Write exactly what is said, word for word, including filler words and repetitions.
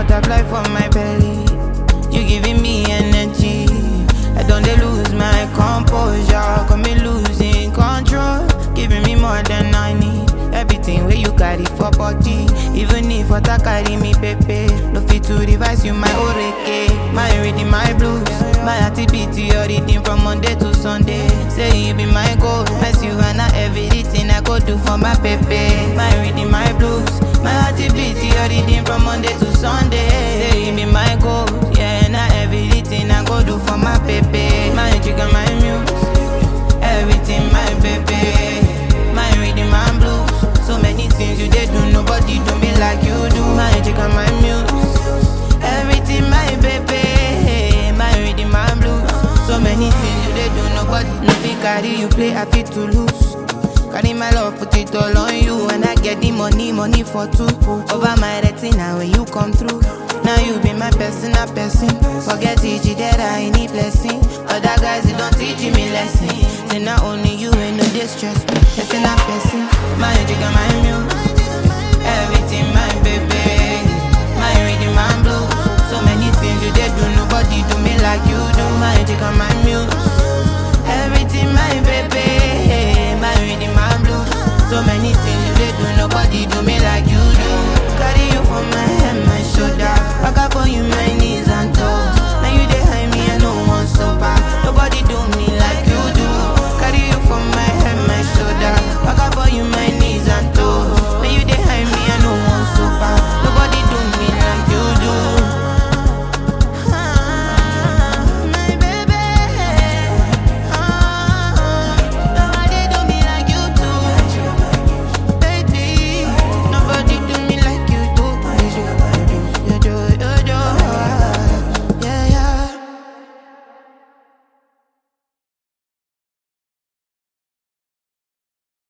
butterfly for my belly. You giving me energy. I don't dey lose my composure. Got me losing control. Giving me more than I need. Everything where you carry for body. Even if water carry me, pepe. No fit to revise you, my oreke. My reading, my blues. My activity, your reading from Monday to Sunday. Say you be my goal. My Savannah, everything I go do for my pepe. My reading, my blues. My activity, your reading from Monday to Sunday. Say you be my goal. Yeah, now everything I go do for my pepe. My chicken, my muse. Everything, my pepe. My reading, my blues. So many things you did do, nobody do me like you do. My chicken, my muse. Everything, my baby. My reading, my blues. So many things you did do, nobody. Nothing carry you play, I fit to lose. Carry my love, put it all on you. And I get the money, money for two. Over my retina when you come through. Now you be my personal person. Forget it, you that I need blessing. Other guys, they don't teach me lesson. Say not only you ain't no distress me. Person a person. My jigga, my muse.